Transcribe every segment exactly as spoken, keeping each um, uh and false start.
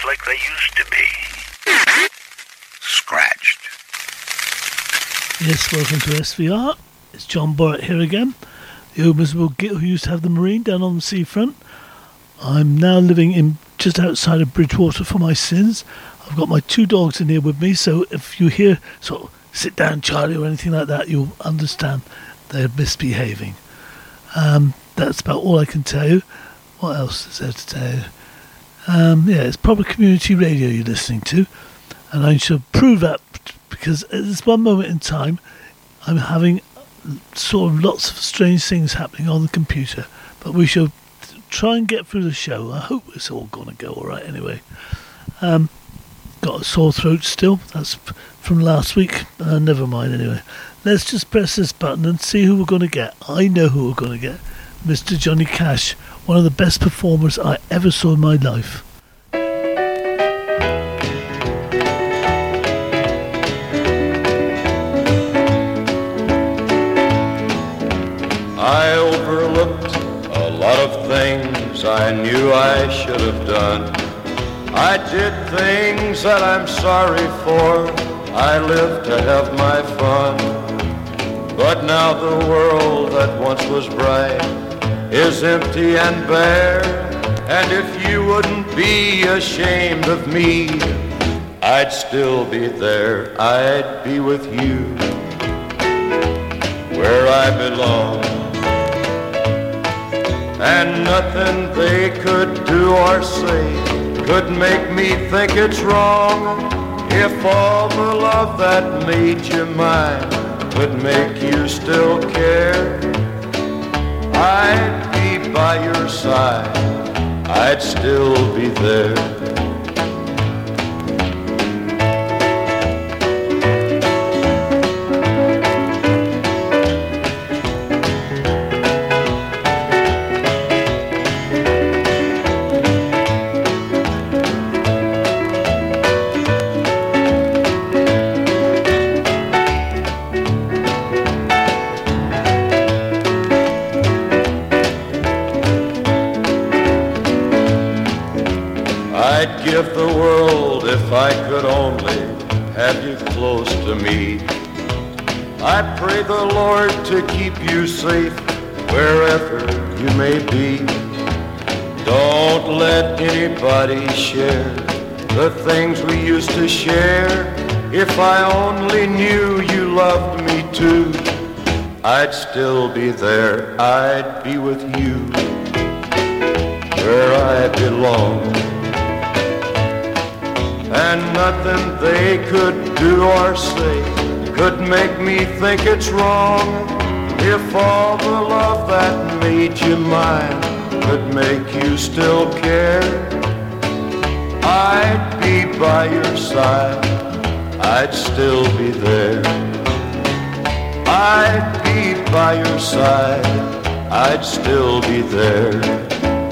like they used to be. Scratched. Yes, welcome to S V R. It's John Borrett here again, the old miserable git who used to have the Marine down on the seafront. I'm now living in just outside of Bridgewater for my sins. I've got my two dogs in here with me, so if you hear sort of sit down Charlie or anything like that, you'll understand they're misbehaving. Um, that's about all I can tell you. What else is there to tell you? Um, yeah, it's proper community radio you're listening to, and I shall prove that because at this one moment in time I'm having sort of lots of strange things happening on the computer, but we shall try and get through the show. I hope it's all going to go all right anyway. Um, got a sore throat still. That's from last week. Uh, never mind anyway. Let's just press this button and see who we're going to get. I know who we're going to get. Mister Johnny Cash, one of the best performers I ever saw in my life. I overlooked a lot of things I knew I should have done. I did things that I'm sorry for. I lived to have my fun. But now the world that once was bright is empty and bare. And if you wouldn't be ashamed of me, I'd still be there. I'd be with you where I belong. And nothing they could do or say could make me think it's wrong. If all the love that made you mine could make you still care, I'd be by your side, I'd still be there. Give the world if I could only have you close to me. I pray the Lord to keep you safe wherever you may be. Don't let anybody share the things we used to share. If I only knew you loved me too, I'd still be there. I'd be with you where I belong. And nothing they could do or say could make me think it's wrong. If all the love that made you mine could make you still care, I'd be by your side, I'd still be there. I'd be by your side, I'd still be there.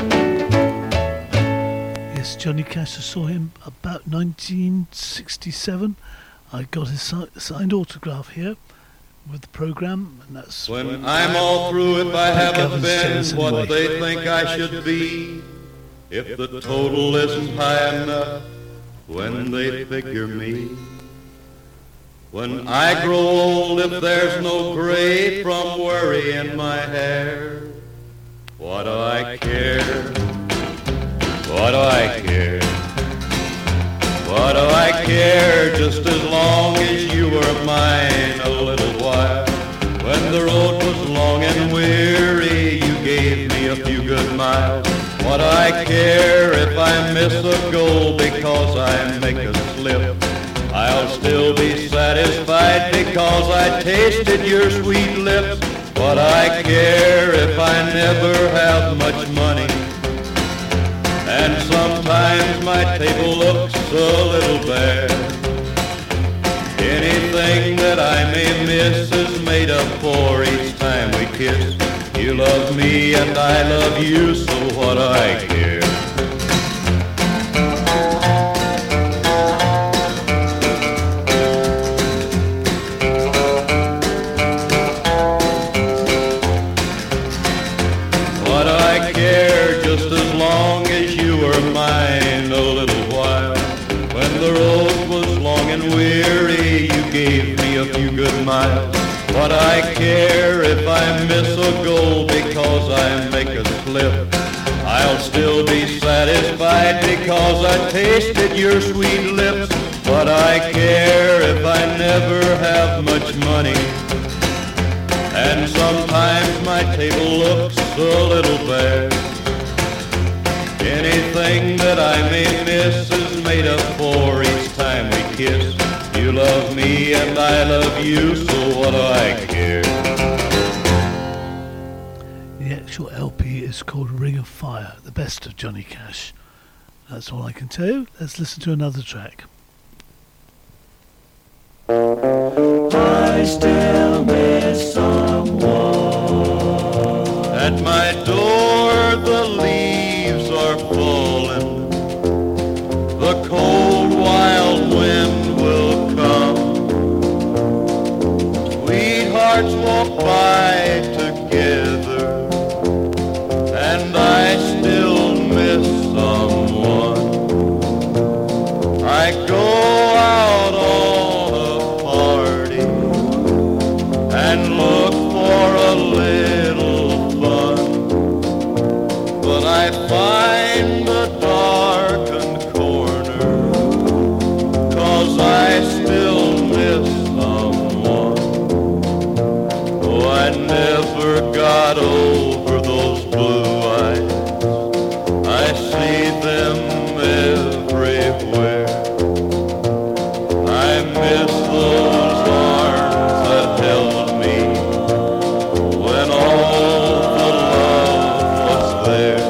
Johnny Cash, I saw him about nineteen sixty-seven. I got his si- signed autograph here with the programme, and that's when I'm all through. If I haven't been what anyway. They think I should be, if the total isn't high enough when they figure me, when I grow old, if there's no gray from worry in my hair, what do I care? What do I care? What do I care? Just as long as you were mine a little while. When the road was long and weary, you gave me a few good miles. What do I care if I miss a goal because I make a slip? I'll still be satisfied because I tasted your sweet lips. What do I care if I never have much money? And sometimes my table looks a little bare. Anything that I may miss is made up for each time we kiss. You love me and I love you, so what do I care? What do I care, just as long as you were mine a little while? weary, you gave me a few good miles. What I care if I miss a goal because I make a slip. I'll still be satisfied because I tasted your sweet lips. What I care if I never have much money, and sometimes my table looks a little bare. Anything that I may miss is made up for each time we kiss. You love me and I love you, so what do I care? The actual L P is called Ring of Fire, the best of Johnny Cash. That's all I can tell you. Let's listen to another track. I still miss someone. At my door the leaves are falling. The cold wild wind will come. Sweethearts walk by together, and I still miss someone. I go out on a party and look for a little fun, but I find a darkened corner, 'cause I still miss someone. Oh, I never got over those blue eyes. I see them everywhere. I miss those arms that held me when all the love was there.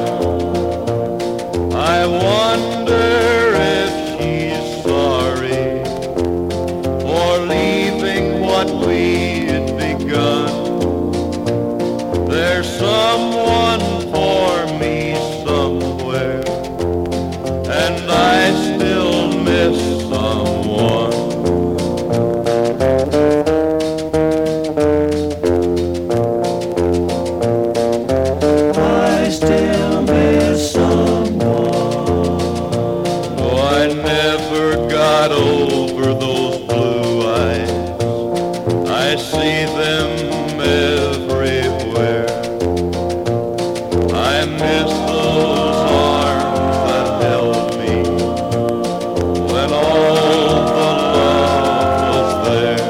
I wonder if she's sorry for leaving what we'd begun. There's someone for me somewhere, and I still miss someone. I still miss someone. Oh, I never got over those blue eyes. I see them everywhere. I miss those arms that held me when all the love was there.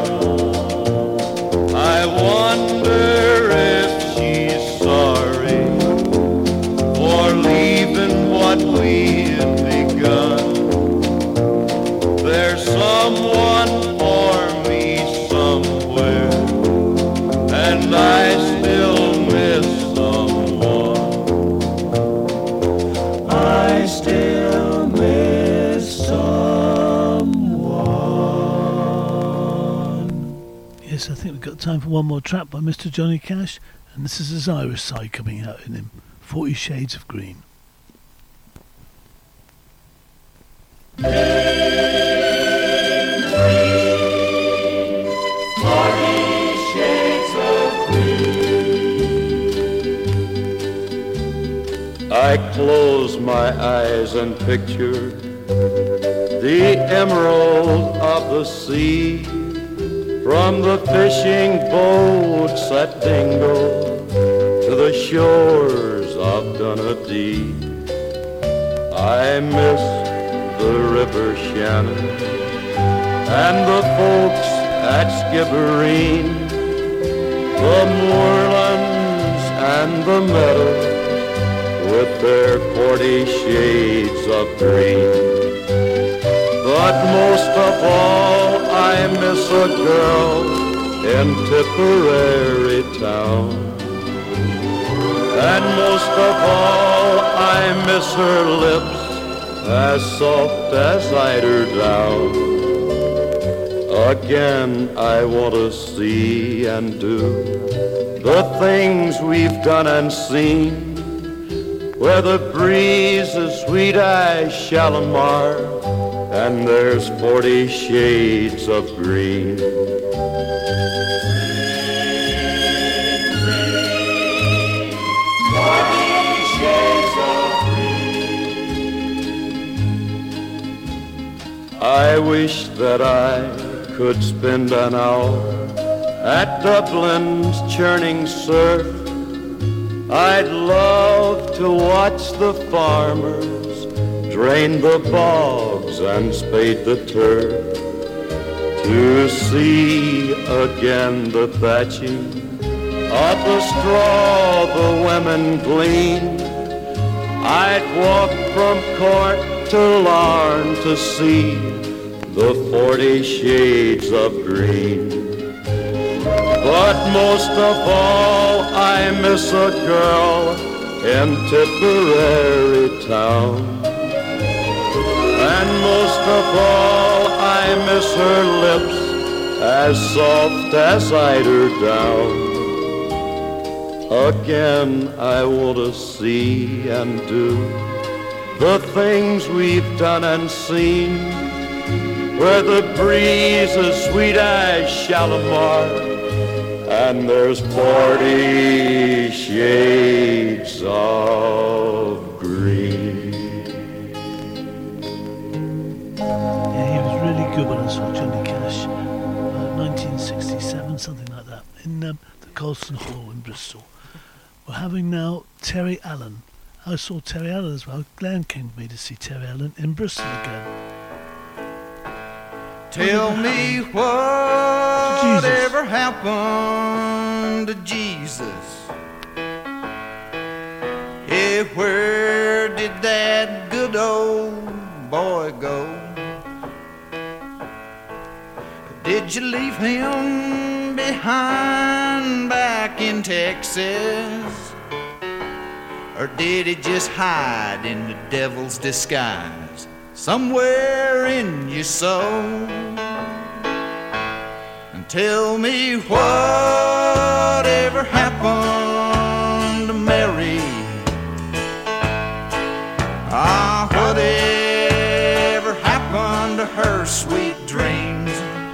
I wonder if she's sorry for leaving what we'd begun. There's someone for me somewhere, and I still miss someone. I still miss someone. Yes, I think we've got time for one more track by Mister Johnny Cash, and this is his Irish side coming out in him, Forty Shades of Green. I close my eyes and picture the emerald of the sea, from the fishing boats at Dingle to the shores of Dunedee. I miss the River Shannon and the folks at Skibbereen, the moorlands and the meadows with their forty shades of green. But most of all, I miss a girl in Tipperary town. And most of all, I miss her lips as soft as eider down. Again, I want to see and do the things we've done and seen, where the breeze is sweet as Shalimar and there's forty shades of green. I wish that I could spend an hour at Dublin's churning surf. I'd love to watch the farmers drain the bogs and spade the turf, to see again the thatching of the straw the women glean. I'd walk from court to lawn to see the forty shades of green. But most of all, I miss a girl in Tipperary town. And most of all, I miss her lips as soft as eider down. Again, I want to see and do the things we've done and seen, where the breeze is sweet as Shalimar, and there's forty shades of green. Yeah, he was really good when I saw Johnny Cash, uh, nineteen sixty-seven, something like that, in um, the Colston Hall in Bristol. We're having now Terry Allen. I saw Terry Allen as well. Glenn came with me to see Terry Allen in Bristol again. Tell me whatever happened to Jesus. Hey, where did that good old boy go? Did you leave him behind back in Texas? Or did he just hide in the devil's disguise somewhere in your soul? And tell me whatever happened to Mary? Ah, whatever happened to her sweet dreams?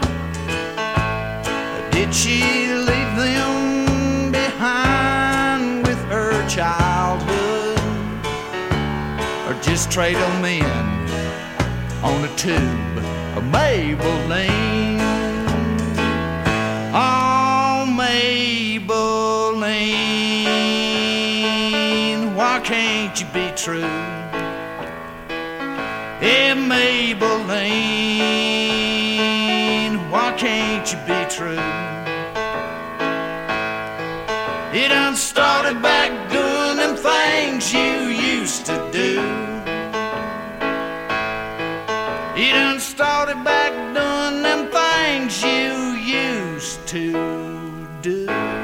Did she leave them behind with her childhood, or just trade them in on a tube of Maybelline? Oh, Maybelline, why can't you be true? Hey, Maybelline, why can't you be true? You done started back doing them things you used to do. You done started back doing them things you used to do.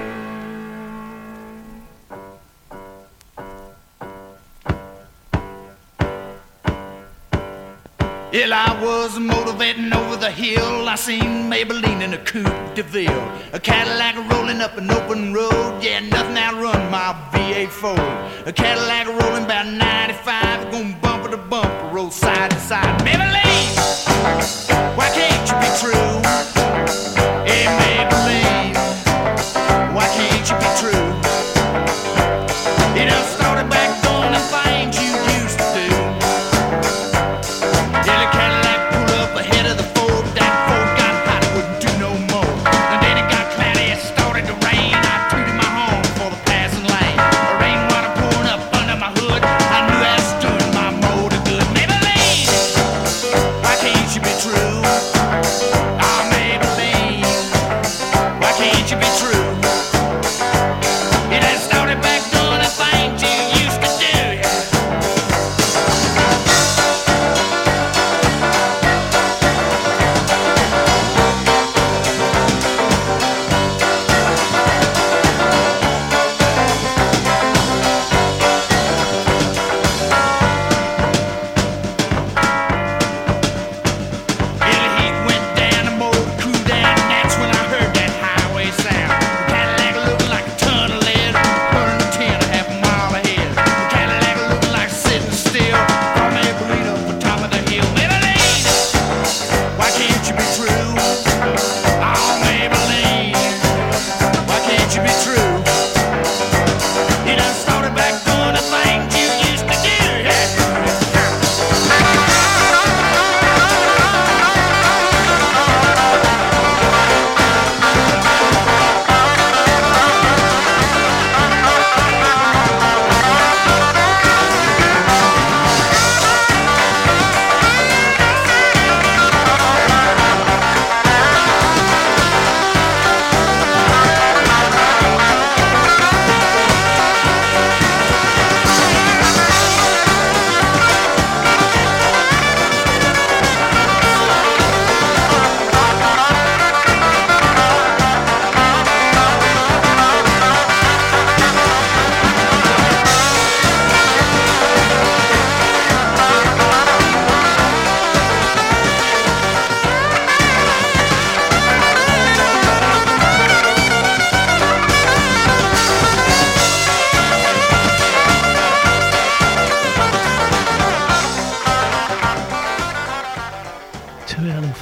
Well, I was motivating over the hill. I seen Maybelline in a Coupe de Ville, a Cadillac rolling up an open road. Yeah, nothing outrun my V eight Ford. A Cadillac rolling about ninety-five, going bumper to bumper, roll side to side. Maybelline, why can't you be true? Hey, Maybelline, why can't you be true? You done started back doing the things you used to do.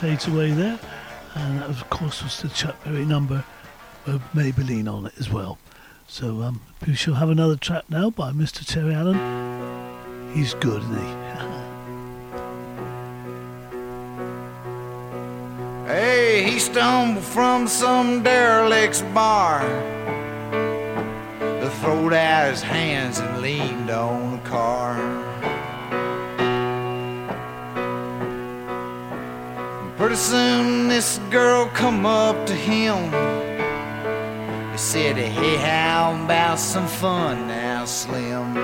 fades away there. And that, of course, was the Chuck Berry number with Maybelline on it as well. So um, we shall have another track now by Mister Terry Allen. He's good, isn't he? Hey, he stumbled from some derelict's bar, throwed out his hands and leaned on the car. Pretty soon this girl come up to him. He said, hey, how about some fun now, Slim?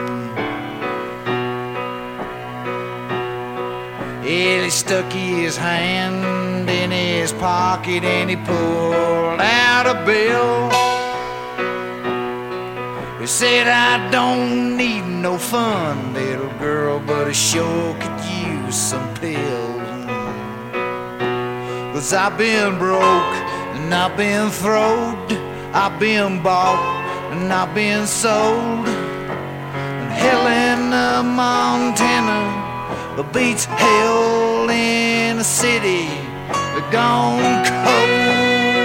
Yeah, he stuck his hand in his pocket and he pulled out a bill. He said, I don't need no fun, little girl, but I sure could use some pills. Cause I've been broke and I've been throwed, I've been bought and I've been sold. And Helena, Montana beats hell in a city gone cold.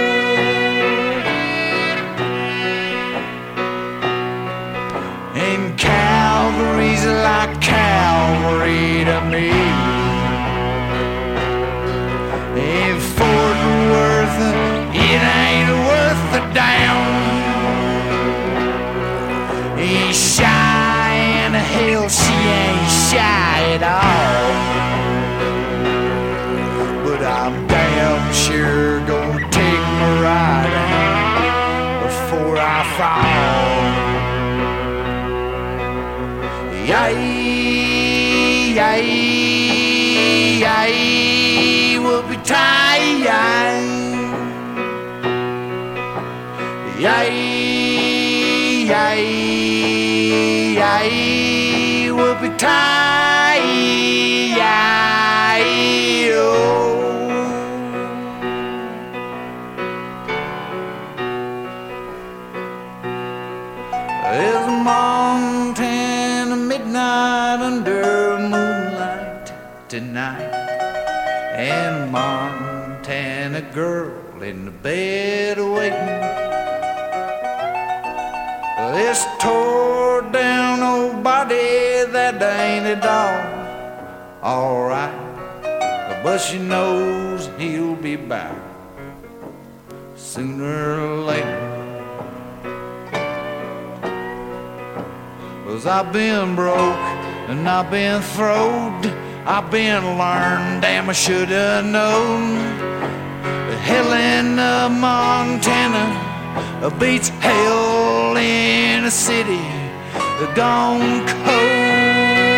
And Calgary's like Calvary to me. And Fort Worth, it ain't worth a damn. He's shy and hell, she ain't shy at all. But I'm damn sure gonna take my ride before I fall. Yay, yay, yay, we'll be tired. Yay, yay, yay, we'll be tired. Oh. There's a Montana midnight under moonlight tonight, and a Montana girl in the bed waiting. This tore down old body that ain't at all alright, but she knows he'll be back sooner or later. Cause I've been broke and I've been throwed, I've been learned, damn I shoulda known. Helena, Montana beats hell in a city gone cold.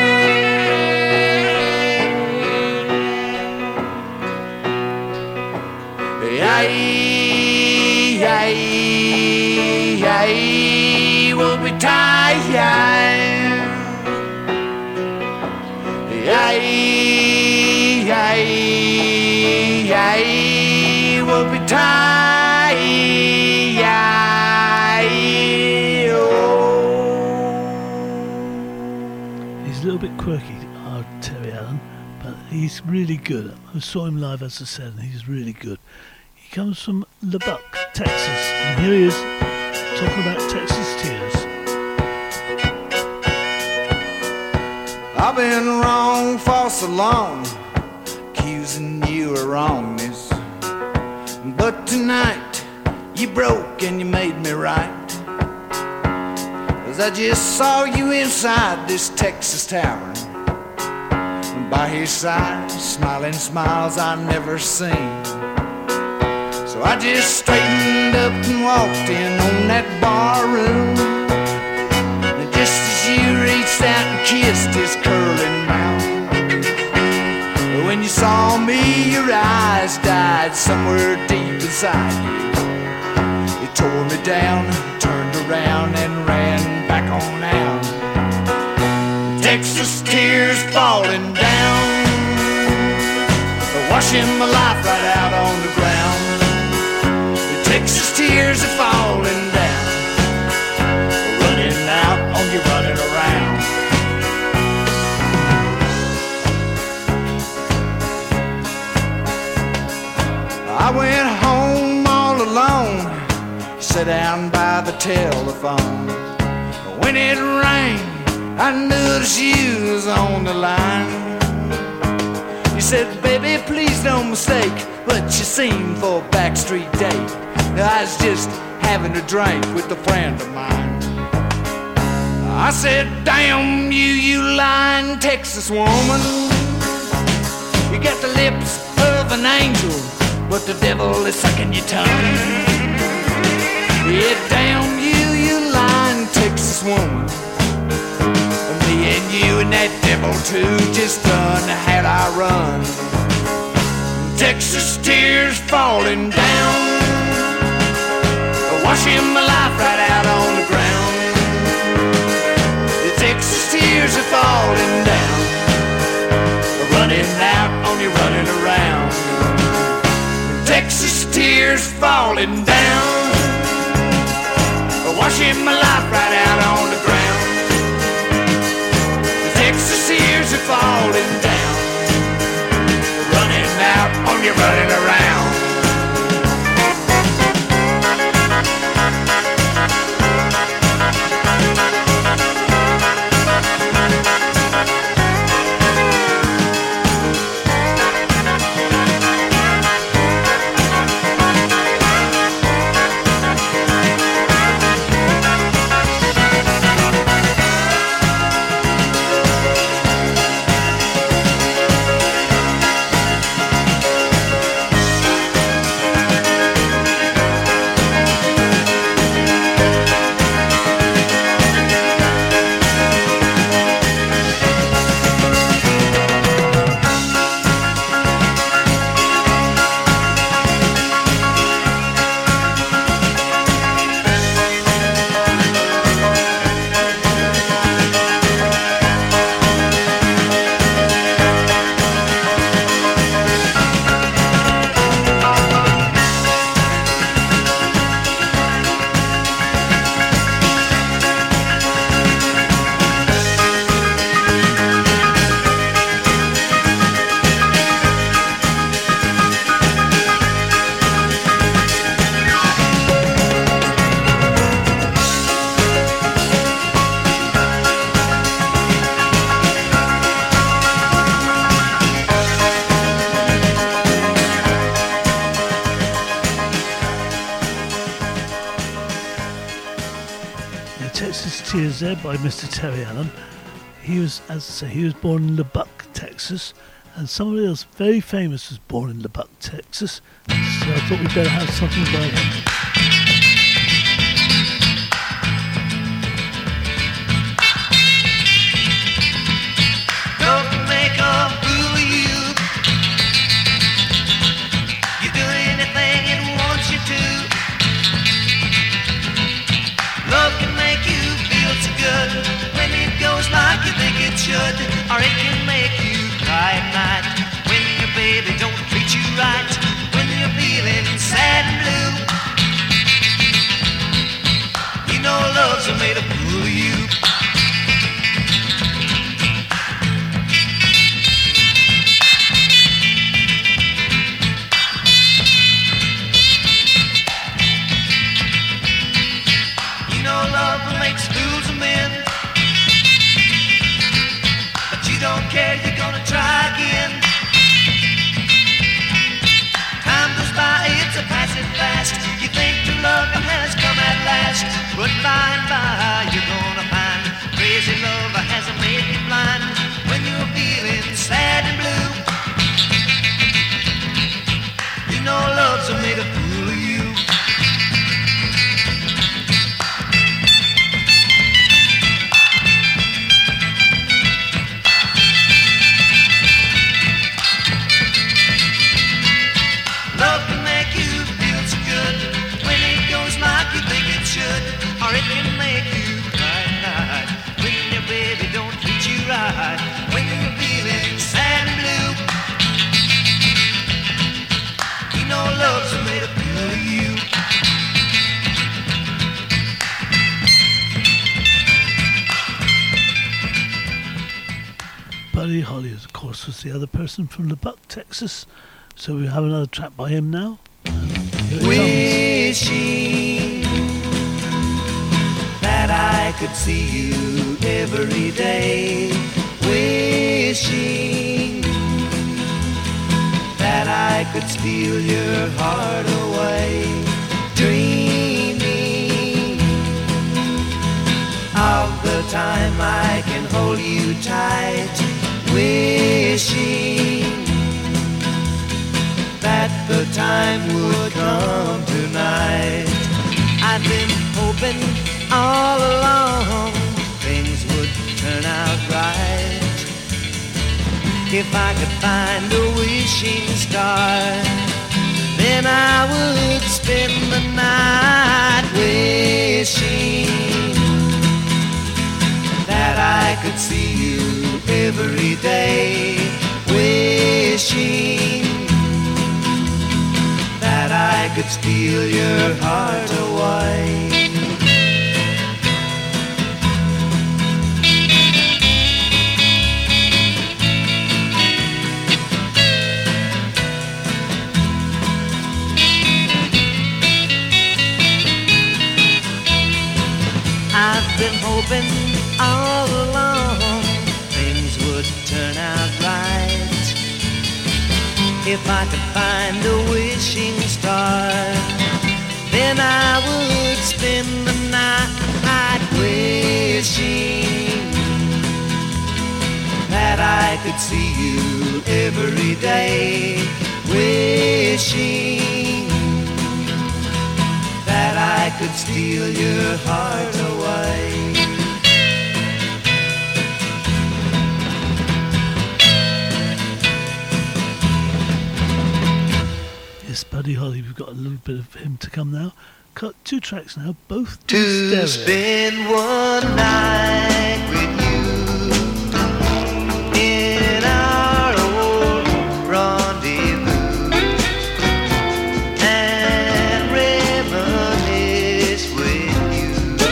Yay, yay, yay, we'll be tired. Yay, yay, yay, we'll be tired. He's a little bit quirky, our Terry Allen, but he's really good. I saw him live, as I said, and he's really good. He comes from Lubbock, Texas, and here he is talking about Texas tears. I've been wrong for so long, accusing you of wrongness, but tonight you broke and you made me right. Cause I just saw you inside this Texas tavern, and by his side, smiling smiles I never seen. So I just straightened up and walked in on that bar room, and just as you reached out and kissed his curling mouth, but when you saw me, your eyes died somewhere deep inside you. You tore me down, turned around and ran back on out. Texas tears falling down, washing my life right out on the ground. Texas tears are falling down, running out on you, running around. sat down by the telephone. When it rang, I noticed you was on the line. You said, baby, please don't mistake, but you seemed for a backstreet date. I was just having a drink with a friend of mine. I said, damn you, you lying Texas woman. You got the lips of an angel, but the devil is sucking your tongue. Yeah, damn you, you lying Texas woman. Me and you and that devil too just done had our run. Texas tears falling down, washing my life right out on the ground. The Texas tears are falling down, running out on you, running around. Texas tears falling down, washing my life right out on the ground. Texas tears are falling down, running out on you, running around. There by Mister Terry Allen. He was, as I say, he was born in Lubbock, Texas, and somebody else very famous was born in Lubbock, Texas. So I thought we'd better have something by him. Or it can make you cry at night when your baby don't treat you right, when you're feeling sad and blue. You know love's made a fool of you. You know love makes fools of men. Don't care, you're gonna try again. Time goes by, it's a passing fast. You think your love has come at last, but by and by you're gonna find crazy love has made you blind. When you're feeling sad and blue, you know love's made a fool of you. Or it can make you cry at night when your baby don't treat you right, when you're feeling sad and blue. You know love's made a fool of you. Buddy Holly, of course, was the other person from Lubbock, Texas. So we have another track by him now. Here it comes. Wishing could see you every day, wishing that I could steal your heart away, dreaming of the time I can hold you tight, wishing that the time would come tonight. I've been hoping all along things would turn out right. If I could find a wishing star, then I would spend the night wishing that I could see you every day, wishing that I could steal your heart away. I've been hoping all along things would turn out right. If I could find a wishing star, then I would spend the night wishing that I could see you every day, wishing that I could steal your heart away. Yes, Buddy Holly, we've got a little bit of him to come now. Cut two tracks now, both To in stereo. spend one night with you in our old rendezvous and reminisce with you.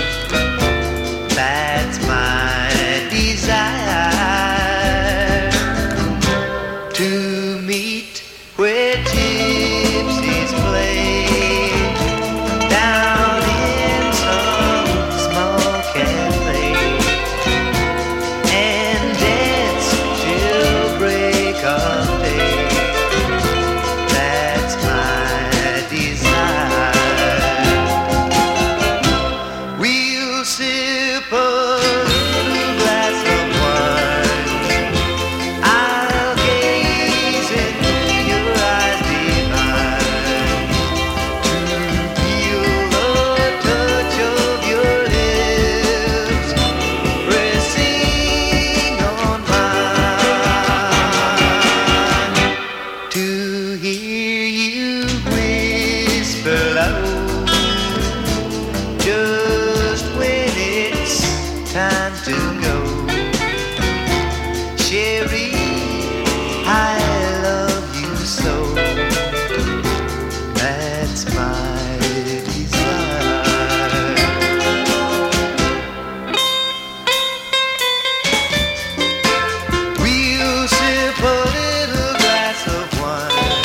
That's my desire, to meet where gypsies play down in some small cafe and dance till break of day. That's my desire. We'll sip a little glass of wine. I'll gaze into your eyes divine, to feel the touch of your lips pressing on mine, to hear you whisper low just when it's time to go. Sherry, I love you so. That's my desire. We'll sip a little glass of wine.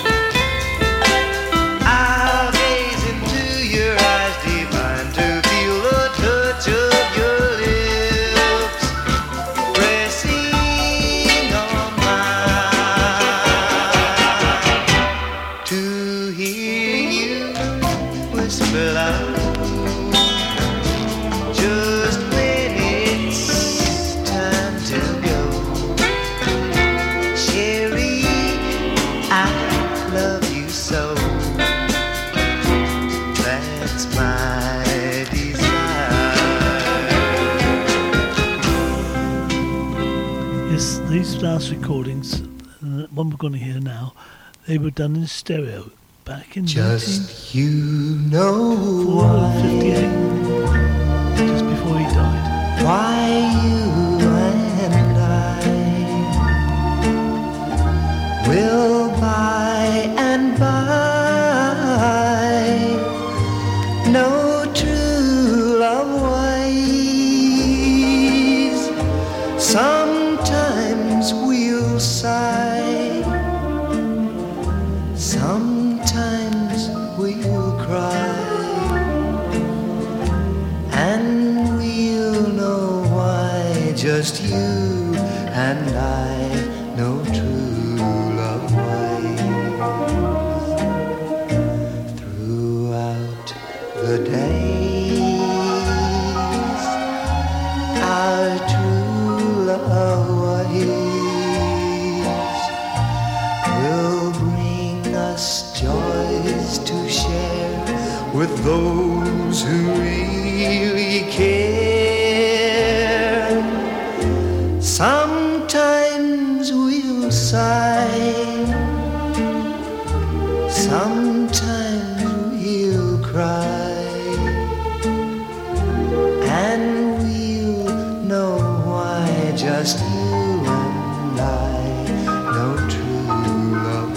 I'll gaze into your eyes divine, to feel the touch of your lips pressing on mine, to hear you whisper loud just when it's time to go. Sherry, I love you so. That's my desire. Yes, these last recordings, and the one we're going to hear now, they were done in stereo back in Just you know nineteen fifty-eight, just before he died. why you and I will by and by know true love ways. Sometimes we'll sigh, sometimes we'll cry, and we'll just you and I know true love waits. Throughout the days, our true love waits will bring us joys to share with those who really care. Sometimes we'll sigh, sometimes we'll cry, and we'll know why just you and I know true love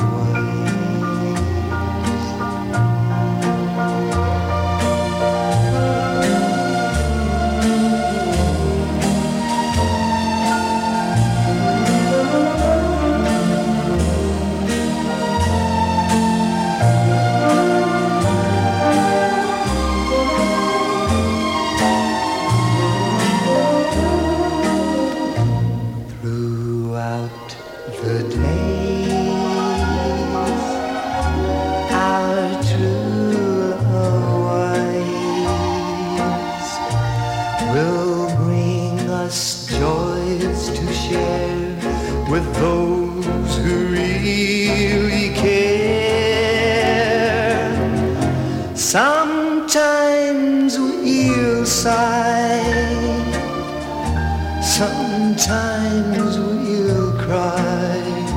with those who really care. Sometimes we'll sigh, sometimes we'll cry,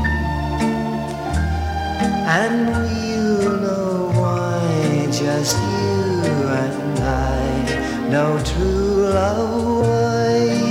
and we'll know why just you and I know true love waits.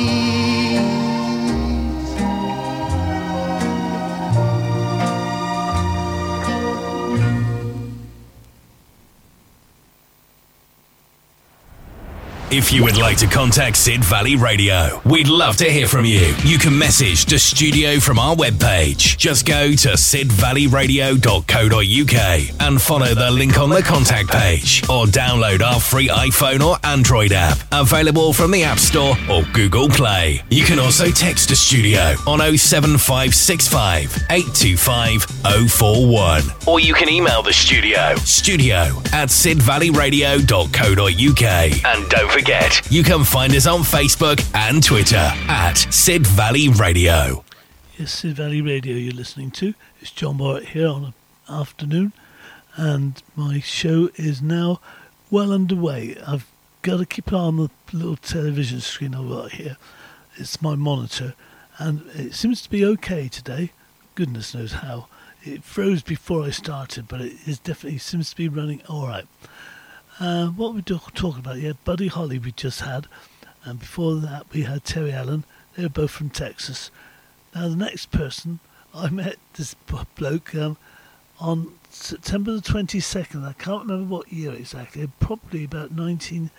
If you would like to contact Sid Valley Radio, we'd love to hear from you. You can message the studio from our webpage. Just go to sid valley radio dot co dot uk and follow the link on the contact page, or download our free iPhone or Android app, available from the App Store or Google Play. You can also text the studio on oh seven five six five, eight two five, oh four one, or you can email the studio, studio at sid valley radio dot co dot uk. And don't forget, you can find us on Facebook and Twitter at Sid Valley Radio. Yes, Sid Valley Radio you're listening to. It's John Barrett here on an afternoon, and my show is now well underway. I've got to keep an eye on the little television screen I've got here. It's my monitor, and it seems to be okay today. Goodness knows how. It froze before I started, but it is definitely seems to be running all right. Uh, what we do, talking about, yeah, Buddy Holly we just had, and before that we had Terry Allen. They were both from Texas. Now the next person, I met this bloke um, on September the twenty-second. I can't remember what year exactly, probably about nineteen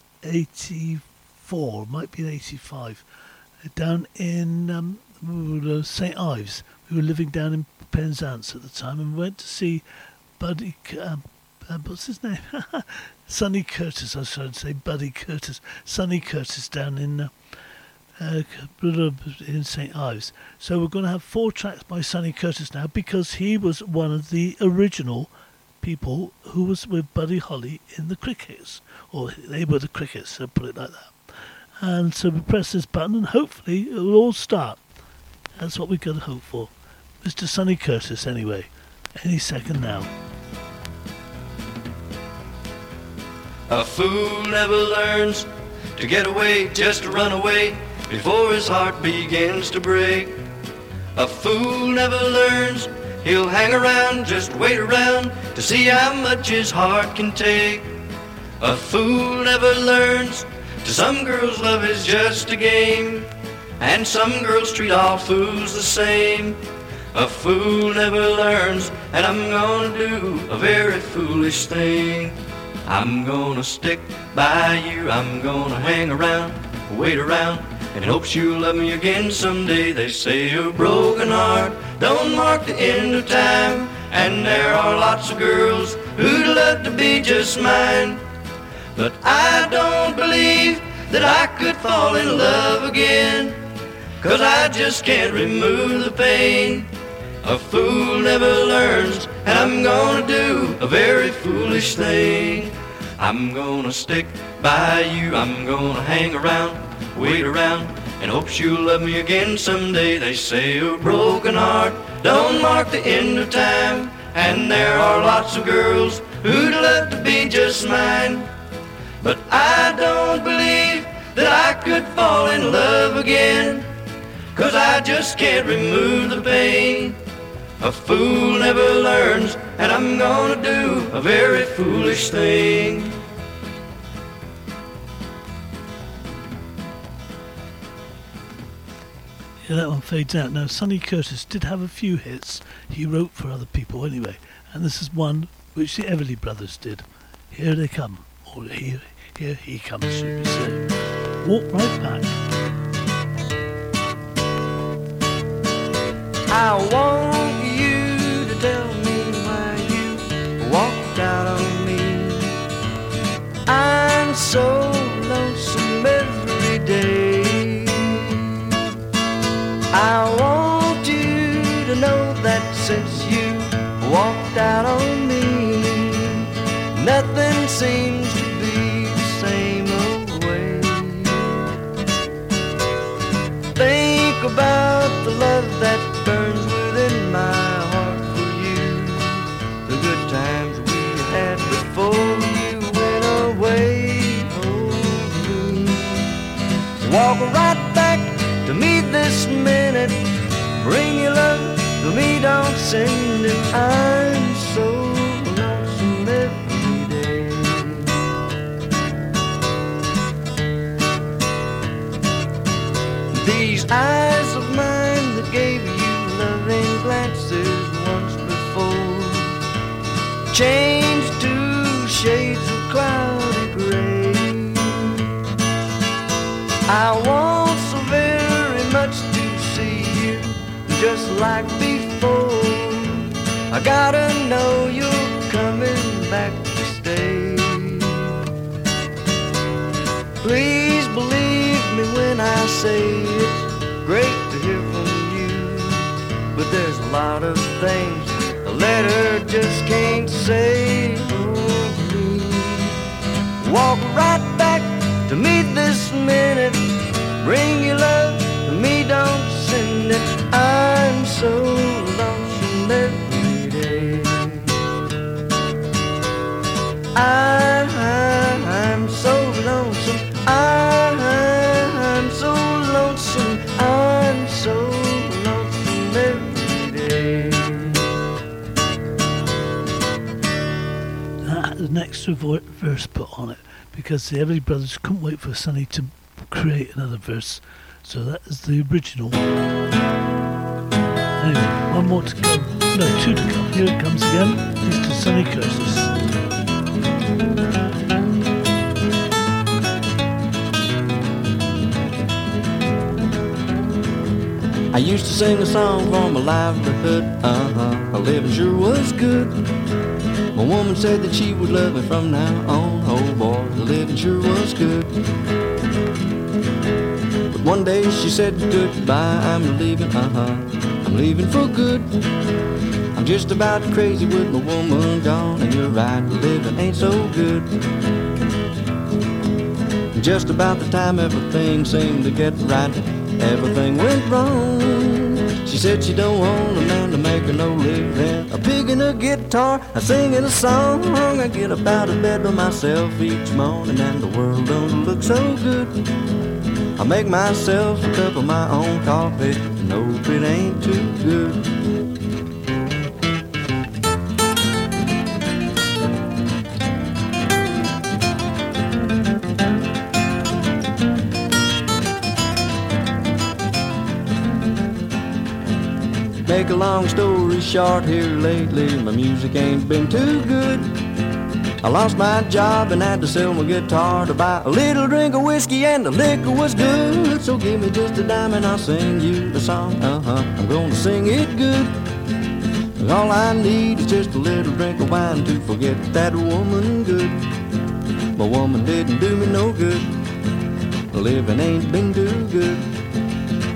eighty-four, might be eighty-five, down in um, Saint Ives. We were living down in Penzance at the time, and we went to see Buddy... Um, Uh, what's his name? Sonny Curtis, I was trying to say Buddy Curtis. Sonny Curtis down in uh, uh, in Saint Ives. So we're going to have four tracks by Sonny Curtis now, because he was one of the original people who was with Buddy Holly in the Crickets. Or they were the Crickets, so put it like that. And so we press this button and hopefully it will all start. That's what we've got to hope for. Mister Sonny Curtis anyway. Any second now. A fool never learns to get away, just to run away before his heart begins to break. A fool never learns, he'll hang around, just wait around to see how much his heart can take. A fool never learns, to some girls love is just a game, and some girls treat all fools the same. A fool never learns, and I'm gonna do a very foolish thing. I'm gonna stick by you, I'm gonna hang around, wait around, in hopes you'll love me again someday. They say a broken heart don't mark the end of time, and there are lots of girls who'd love to be just mine. But I don't believe that I could fall in love again, 'cause I just can't remove the pain. A fool never learns, and I'm gonna do a very foolish thing. I'm gonna stick by you, I'm gonna hang around, wait around, and hope you'll love me again someday. They say a broken heart don't mark the end of time, and there are lots of girls who'd love to be just mine. But I don't believe that I could fall in love again, 'cause I just can't remove the pain. A fool never learns, and I'm gonna do a very foolish thing. Yeah, that one fades out. Now, Sonny Curtis did have a few hits he wrote for other people anyway, and this is one which the Everly Brothers did. Here they come, or here, here he comes, should we say. Walk right back. I want you to tell me why you walked out on me. I'm so lonesome every day. I want you to know that since you walked out on me, nothing seems to be the same old way. Think about the love that burns within my heart for you, the good times we had before you went away. Oh, walk right back to me this minute, bring your love to me, don't send it. I'm so lonesome every day. These eyes of mine that gave you loving glances once before changed to shades of cloudy gray. I want so very much to see you just like before. I gotta know you're coming back to stay. Please believe me when I say it's great to hear from you, but there's a lot of things a letter just can't say. Oh, please walk right back to me this minute, bring your love to me, don't send it. I'm so lonesome every day. I, I'm so lonesome. I, I'm so lonesome. I'm so lonesome every day. That had an extra vo- verse put on it because the Everly Brothers couldn't wait for Sonny to create another verse, so that is the original. Anyway, one more to go. No, two to come. Here it comes again. Mister Sonny Curtis. I used to sing a song for my livelihood. Uh-huh, my living sure was good. My woman said that she would love me from now on. Oh boy, the living sure was good. But one day she said goodbye, I'm leaving, uh-huh, I'm leaving for good. I'm just about crazy with my woman gone, and you're right, living ain't so good. Just about the time everything seemed to get right, everything went wrong. She said she don't want a man to make her no living, a pig and a guitar, a singing a song. I get up out of bed by myself each morning, and the world don't look so good. I make myself a cup of my own coffee, and hope it ain't too good. Make a long story short, here lately my music ain't been too good. I lost my job and had to sell my guitar to buy a little drink of whiskey, and the liquor was good. So give me just a dime and I'll sing you the song. Uh-huh, I'm gonna sing it good. All I need is just a little drink of wine to forget that woman good. My woman didn't do me no good. Living ain't been too good.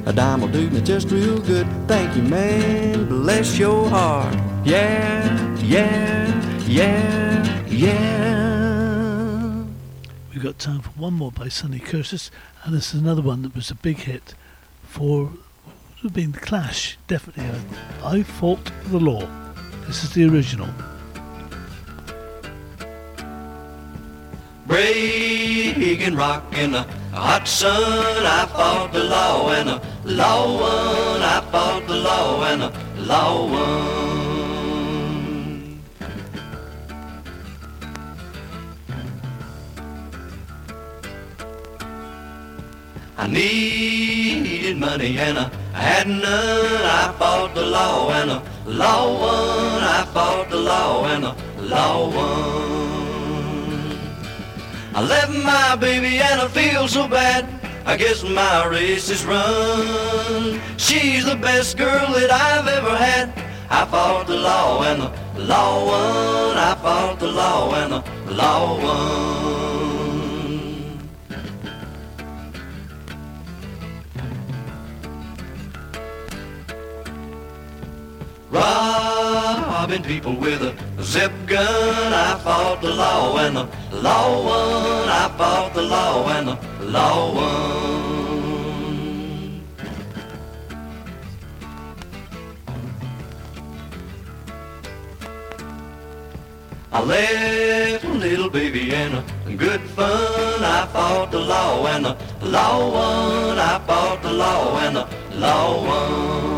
A dime will do me just real good. Thank you, man. Bless your heart. Yeah, yeah, yeah, yeah. We've got time for one more by Sonny Curtis, and this is another one that was a big hit for, would have been The Clash, definitely. I Fought the Law. This is the original. Breaking rock in the hot sun, I fought the law, and the law won. I fought the law, and the law won. I needed money and I had none. I fought the law, and the law won. I fought the law, and the law won. I left my baby and I feel so bad. I guess my race is run. She's the best girl that I've ever had. I fought the law and the law won. I fought the law and the law won. Robbing people with a zip gun, I fought the law and the law won. I fought the law and the law won. I left a little baby in a good fun. I fought the law and the law won. I fought the law and the law won.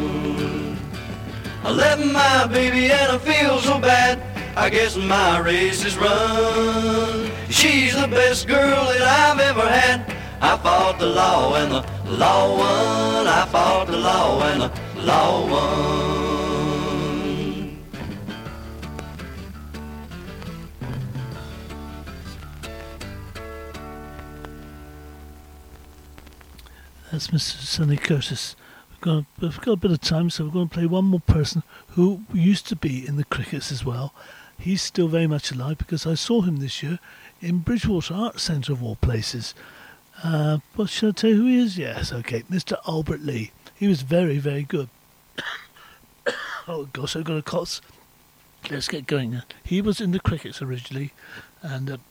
I left my baby and I feel so bad. I guess my race is run. She's the best girl that I've ever had. I fought the law and the law won. I fought the law and the law won. That's Mister Sonny Curtis. Got, we've got a bit of time, so we're going to play one more person who used to be in the Crickets as well. He's still very much alive because I saw him this year in Bridgewater Arts Centre of all places. Uh, what should I tell you who he is? Yes, okay, Mister Albert Lee. He was very, very good. Oh gosh, I've got a cough. Let's get going now. He was in the Crickets originally, and uh,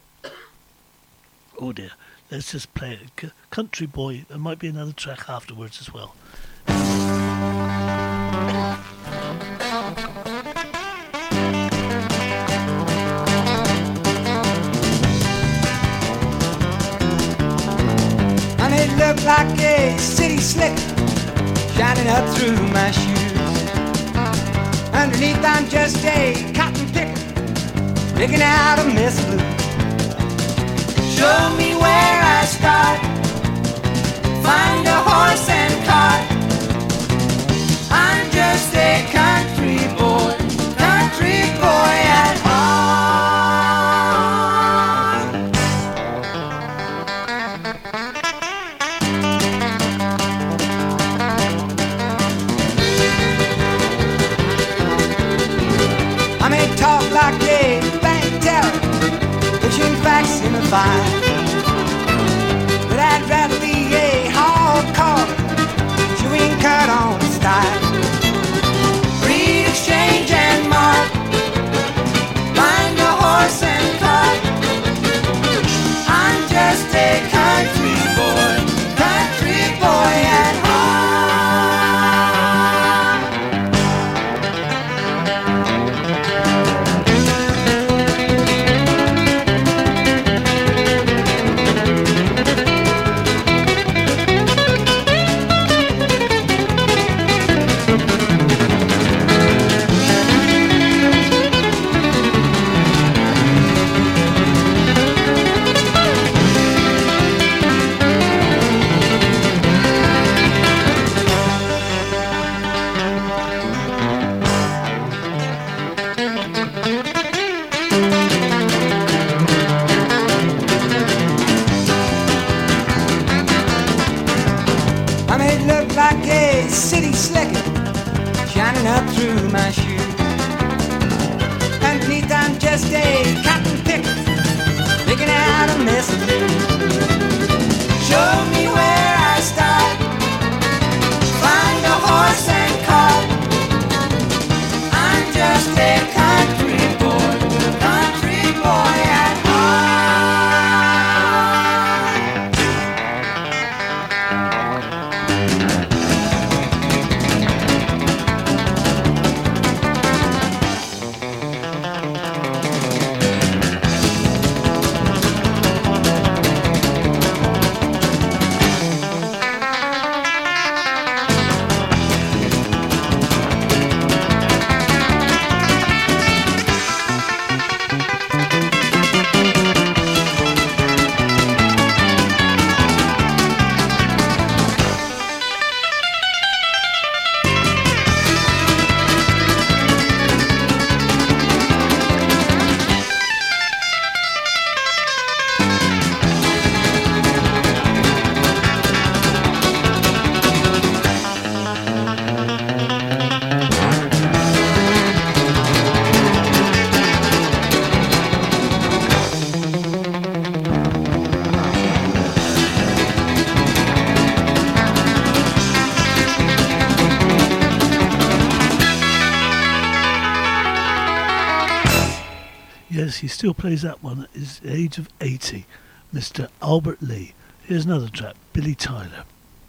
oh dear. Let's just play it. C- Country Boy. There might be another track afterwards as well. I may look like a city slicker shining up through my shoes. Underneath I'm just a cotton picker picking out a mess of blues. Show me where I start. Find a horse and cart. I'm just a country boy, country boy at heart. I may talk like a bank teller, pushing facts in a file. But I'd rather be a hardcore, chewing cut on a style. Breed, exchange, and mark. Find a horse and cart. I'm just a country boy, country boy at city slicker shining up through my shoes. Underneath I'm just a cotton picker picking out a mess of blues. Show me where I start. yes, he still plays that one at his age of eighty. Mister Albert Lee. Here's another track, Billy Tyler.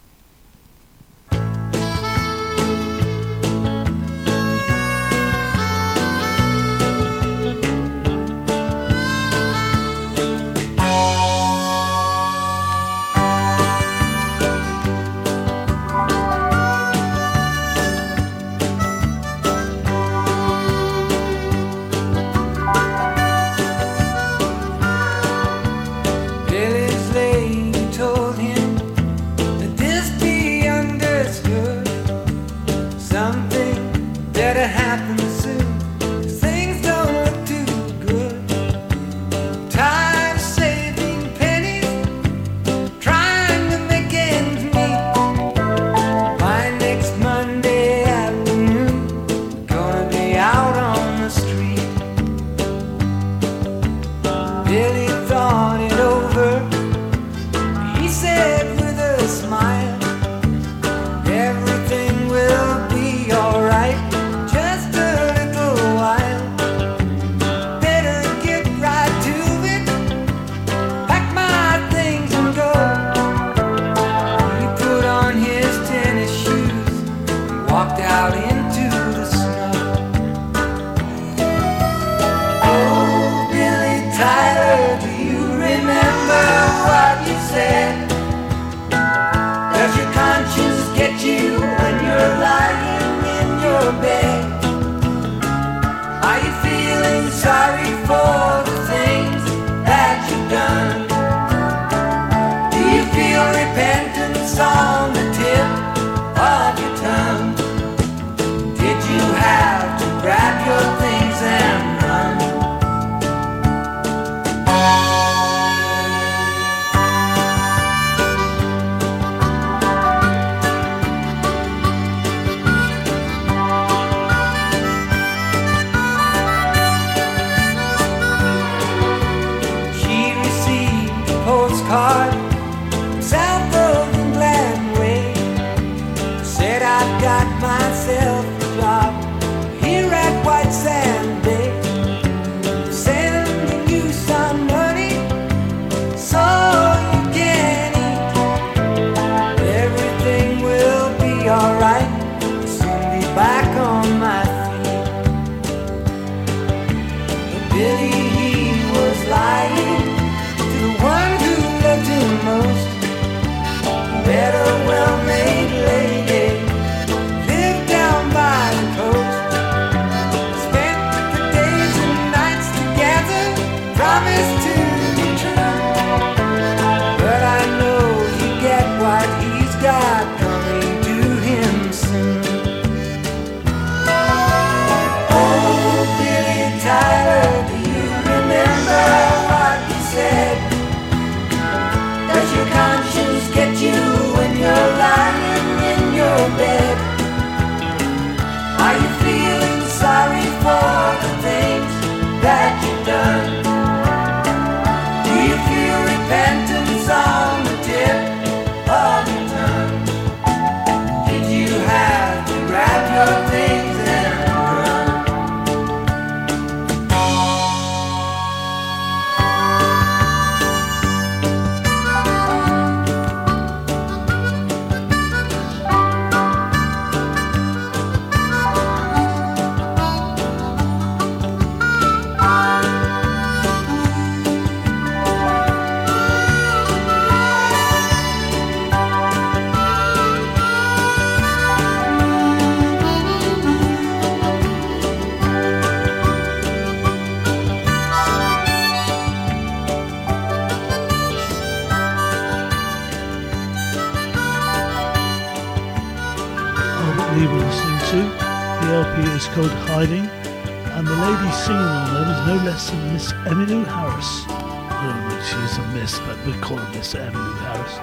we were listening to. The L P is called Hiding, and the lady singing on there was no less than Miss Emmylou Harris. Well, she's a miss, but we call her Miss Emmylou Harris.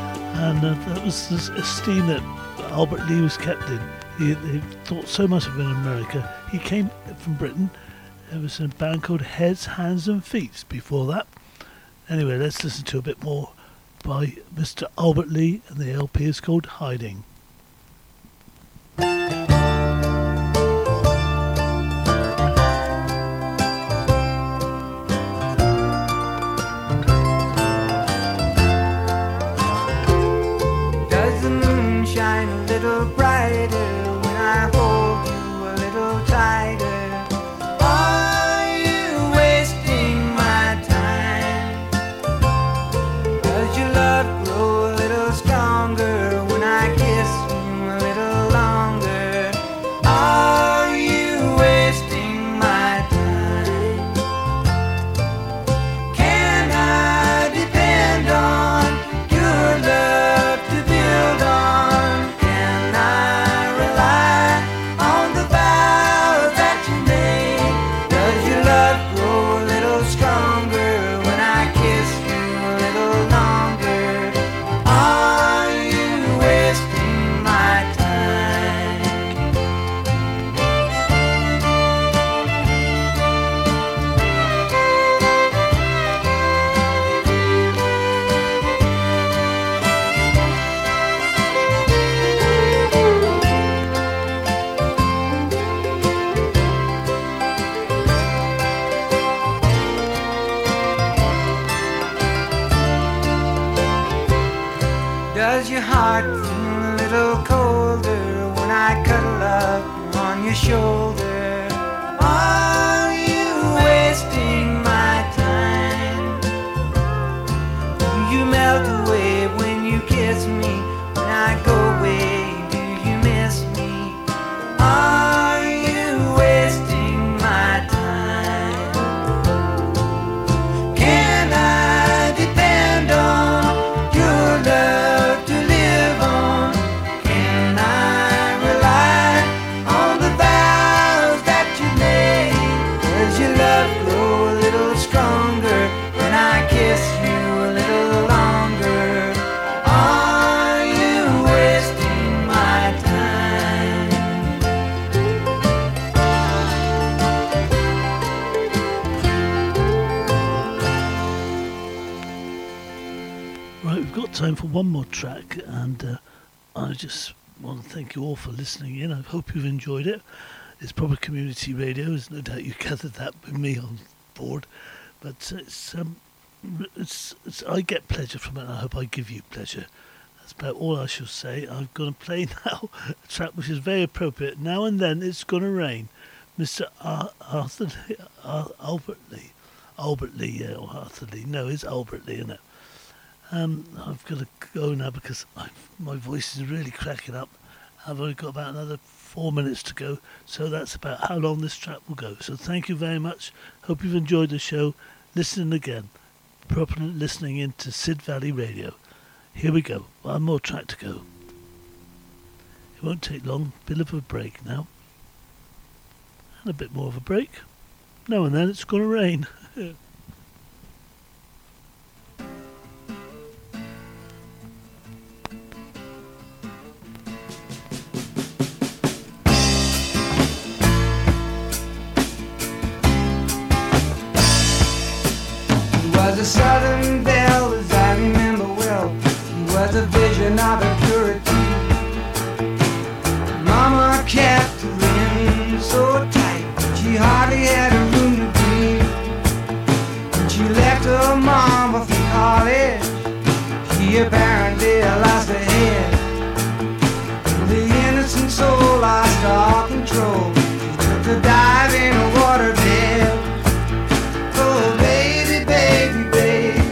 And uh, that was this esteem that Albert Lee was kept in. He, he thought so much of it in America. He came from Britain. There was a band called Heads, Hands and Feet before that. Anyway, let's listen to a bit more by Mister Albert Lee, and the L P is called Hiding. shine a little brighter when I hold you a little tighter. Are you wasting my time? Does your love grow a little stronger when I kiss you a little longer? Are you wasting my time? Can I depend on your love to build on? Can I rely on the vows that you made? Does your love grow a little stronger when I kiss you a little longer? Are you wasting my time? Does your heart feel a little colder when I cuddle up on your shoulder? Are you wasting my time? Do you melt away when you kiss me? When I go away, do you miss me? Are you wasting my time? Can I depend on your love to live on? Can I rely on the vows that you made? Does your love grow a little stronger when I kiss you a little longer? Are you wasting my time? Right, we've got time for one more track, and uh, I just want to thank you all for listening in. I hope you've enjoyed it. It's proper community radio. There's no doubt you gathered that with me on board, but it's um, it's, it's I get pleasure from it, and I hope I give you pleasure. That's about all I shall say. I'm going to play now a track which is very appropriate. Now and then it's going to rain. Mister Ar- Arthur Lee, Ar- Albert Lee, Albert Lee, yeah, or Arthur Lee. No, it's Albert Lee, isn't it? Um, I've got to go now because I've, my voice is really cracking up. I've only got about another four minutes to go, so that's about how long this track will go. So thank you very much. Hope you've enjoyed the show. Listening again, properly listening into Sid Valley Radio. Here we go. One more track to go. It won't take long. Bit of a break now, and a bit more of a break. Now and then it's going to rain. Was a southern belle, as I remember well. He was a vision of a purity. Mama kept her in so tight, she hardly had a room to breathe. When she left her mama for college, she apparently lost her head. The innocent soul lost all control. She took a dive in a waterbed. Oh, baby, baby, baby.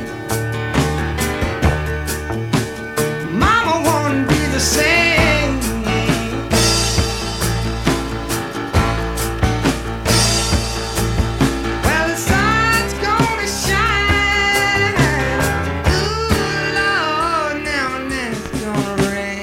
Mama wouldn't be the same. Well, the sun's gonna shine. Ooh, Lord, now and then it's gonna rain.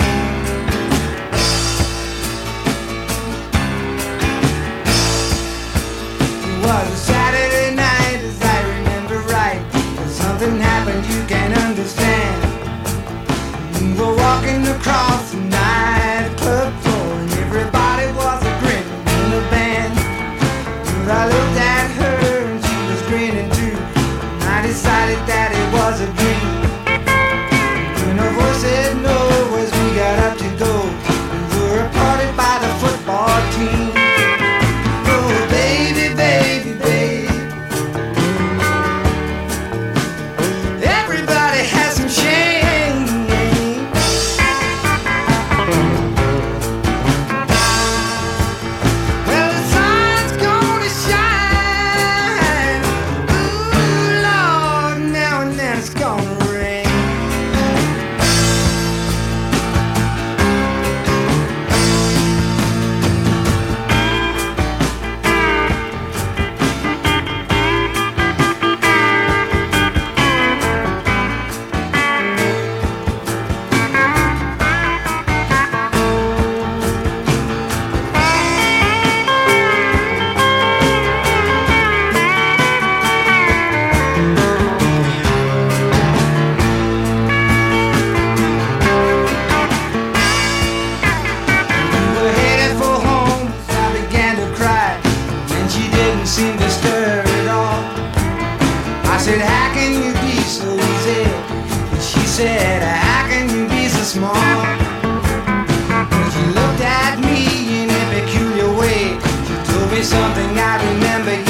It was a Saturday night, as I remember right. When something happened you can't understand. We were walking across the nightclub floor, and everybody was a grinning in the band. But I looked at her and she was grinning too, and I decided that it was a dream. When her voice said no as we got up to go, we were applauded by the football team. Oh, baby, baby, baby. Everybody has some shame. something I remember